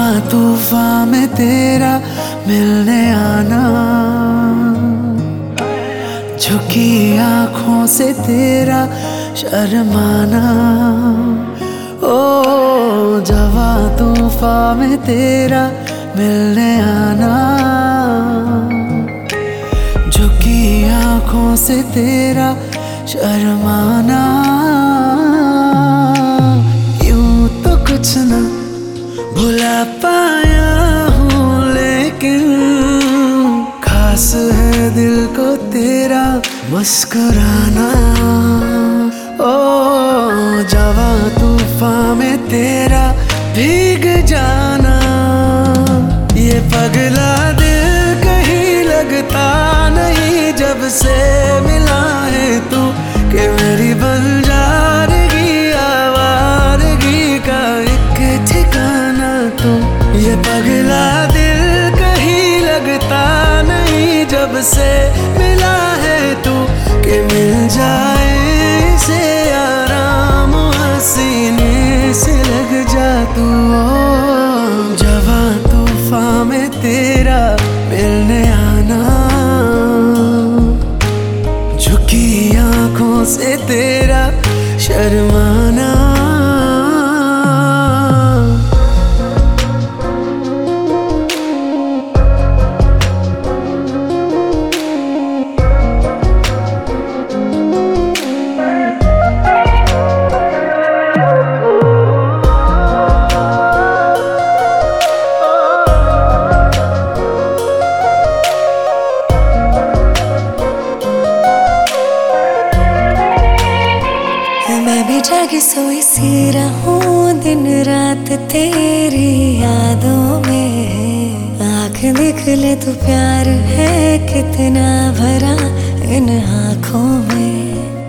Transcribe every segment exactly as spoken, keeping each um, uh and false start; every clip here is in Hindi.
जवा तूफान में तेरा मिलने आना, झुकी आंखों से तेरा शर्माना। ओ जवा तूफान में तेरा मिलने आना, झुकी आंखों से तेरा शर्माना। यूं तो कुछ ना भुला पाया हूँ, लेकिन खास है दिल को तेरा मुस्कुराना। ओ जवा तूफान में तेरा भीग जाना, ये पगला दिल कहीं लगता नहीं जब से मिला है तू, कि मेरी बंजारगी आवारगी का एक ठिकाना तू। ये पगला दिल कहीं लगता नहीं जब से मिला है तू, कि मिल जाए इसे आराम हसीने से लग जा तू। ओ जवा तूफान में तेरा मिलने आना, झुकी आंखों से तेरा शर्माना। मैं भी जागी सोई सी रहूं दिन रात तेरी यादों में। आँख देख ले तू प्यार है कितना भरा इन आँखों में।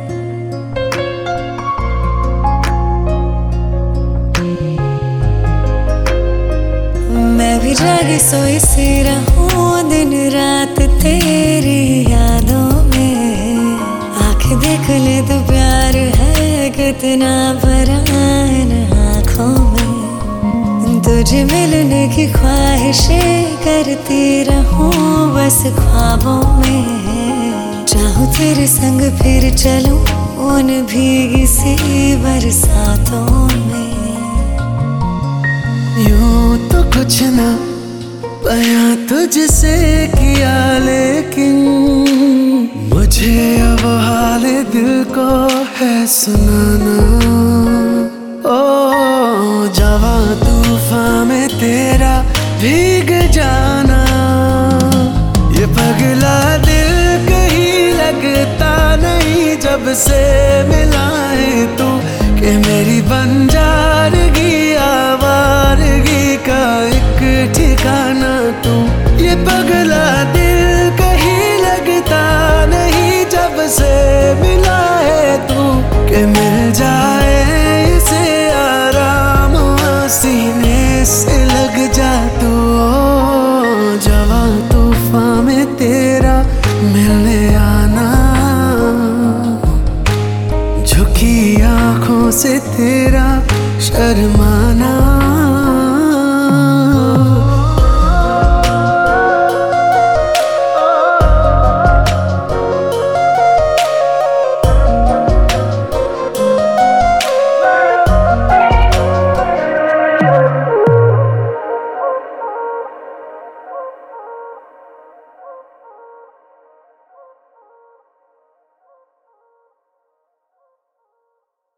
मैं भी जागी सोई सी रहूं दिन रात तेरी यादों में। आँख देख ले तू प्यार है कितना भरा इन आँखों में। तुझे मिलने की ख्वाहिशें करती रहूं बस ख्वाबों में। चाहूं तेरे संग फिर चलूं उन भीगी सी बरसातों में। यूं तो कुछ ना बयां तुझसे किया, लेकिन मुझे अब हाल दिल को है सुनाना। ओ जवा तूफान में तेरा भीग जाना, ये पगला दिल कहीं लगता नहीं जब से मिला है तू, कि मेरी बंजारगी आवारगी का एक ठिकाना तू। ये पगला दिल कहीं लगता नहीं जब से मिला है तू, कि मिल जाए इसे आराम सीने से लग